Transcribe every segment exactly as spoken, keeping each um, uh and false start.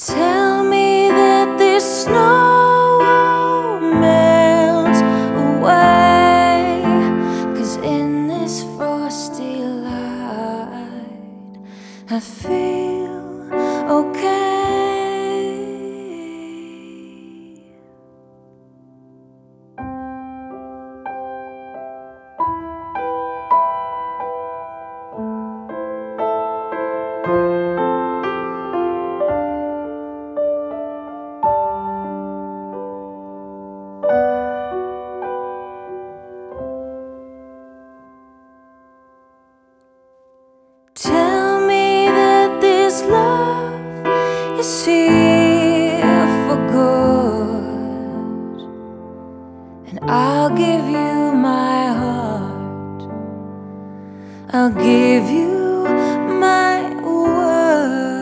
Tell me that this snow won't melt away, 'cause in this frosty light I feel okay. Tell me that this love is here for good, and I'll give you my heart, I'll give you my word.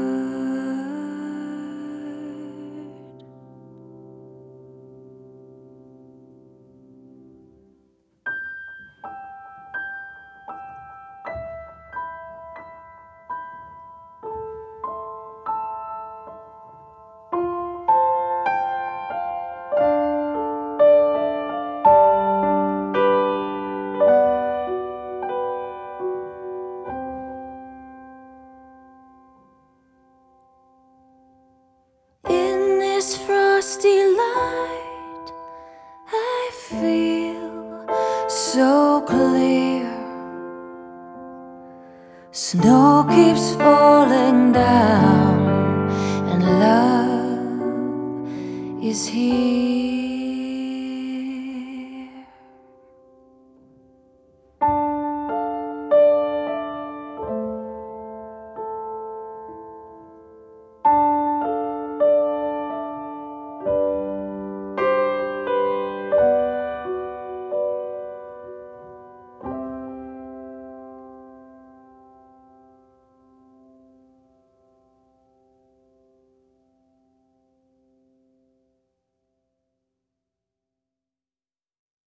This frosty light, I feel so clear. Snow keeps falling down, and love is here.